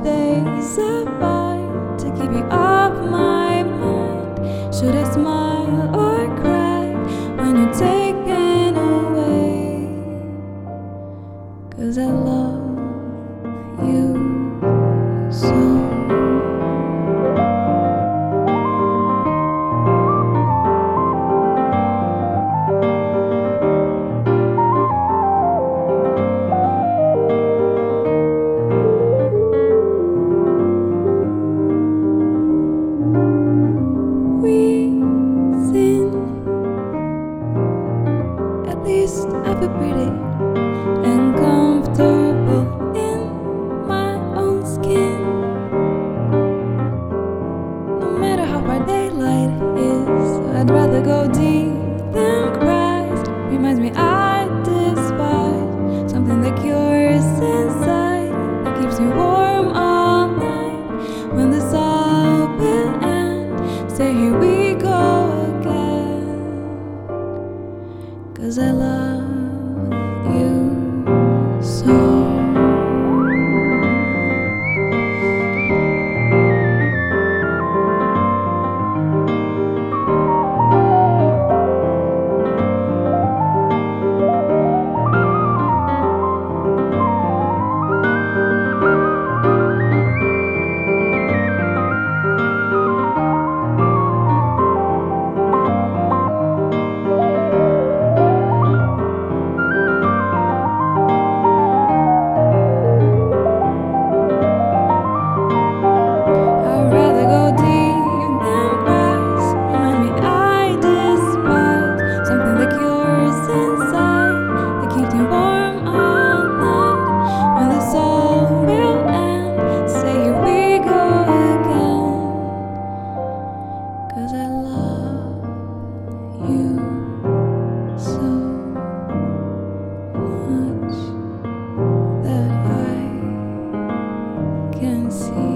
days apart to keep you off my mind. Should I smile or cry when you're taken away? 'Cause I love you so. At least I feel pretty and comfortable in my own skin. No matter how far daylight is, I'd rather go deep than Christ. Reminds me I despise something that cures inside, that keeps me warm all night. When this all will end, say here we go again. 'Cause I love you so. Can see